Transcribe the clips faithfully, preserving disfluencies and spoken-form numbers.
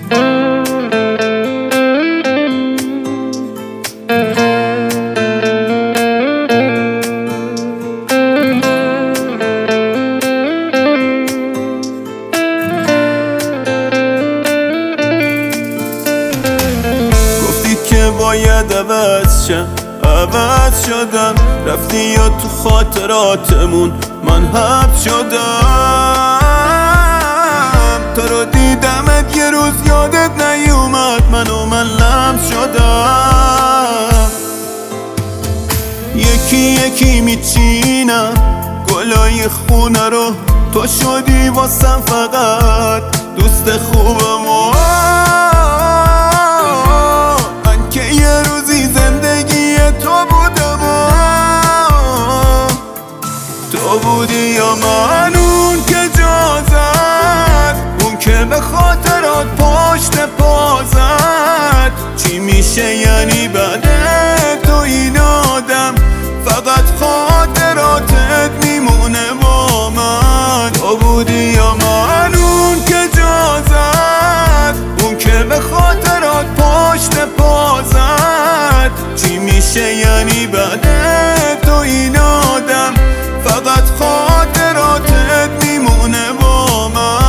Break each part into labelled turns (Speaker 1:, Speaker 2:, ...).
Speaker 1: باید عوض شم، عوض شدم. رفتی یا تو خاطراتمون من حبس شدم. تو رو دیدمت یه روز یادت نیومد، من و من لمس شدم. یکی یکی میچینم گلای خونه رو، تو شدی واسم فقط دوست خوبم. و تو بودی یا من اون که جا زد، اون که به خاطرات پشت پا زد. چی میشه یعنی بعد تو این آدم فقط خاطراتت میمونه با من. تو بودی یا من اون که جا زد، اون که به خاطرات پشت پا زد. چی میشه یعنی بعد تو این آدم فقط خاطراتت میمونه با من.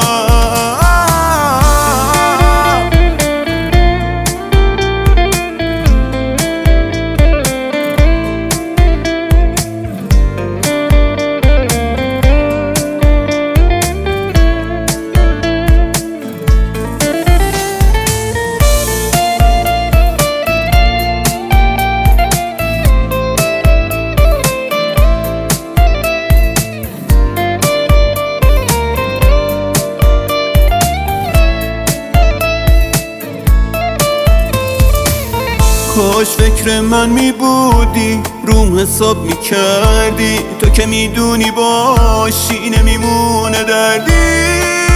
Speaker 1: کاش فکر من می بودی، روم حساب می کردی. تو که می دونی باشی نمیمونه دردی،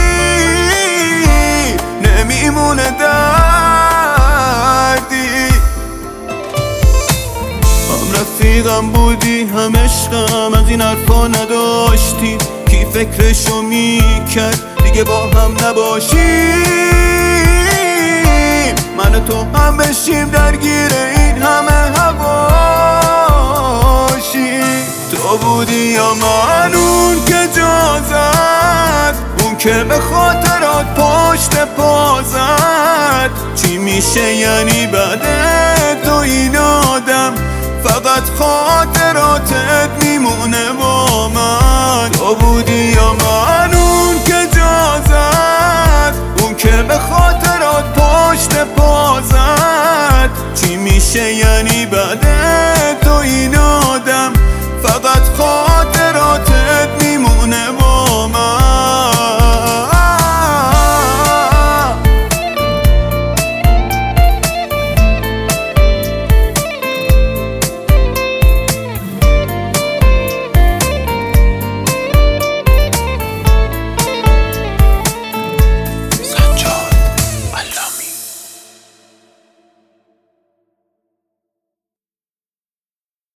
Speaker 1: نمیمونه دردی. هم رفیقم بودی هم عشقم، از این حرفا نداشتی. کی فکرشو می کرد دیگه با هم نباشی؟ من و تو هم بشیم درگیر این همه هواشی. تو بودی یا من اون که جا زد، اون که به خاطرات پشت پا زد. چی میشه یعنی بعد تو این آدم فقط خاطراتت میمونه با من. تو بودی یا من اون که جا زد، اون که به خاطرات پشت پا زد. چی میشه یعنی بعد تو این آدم فقط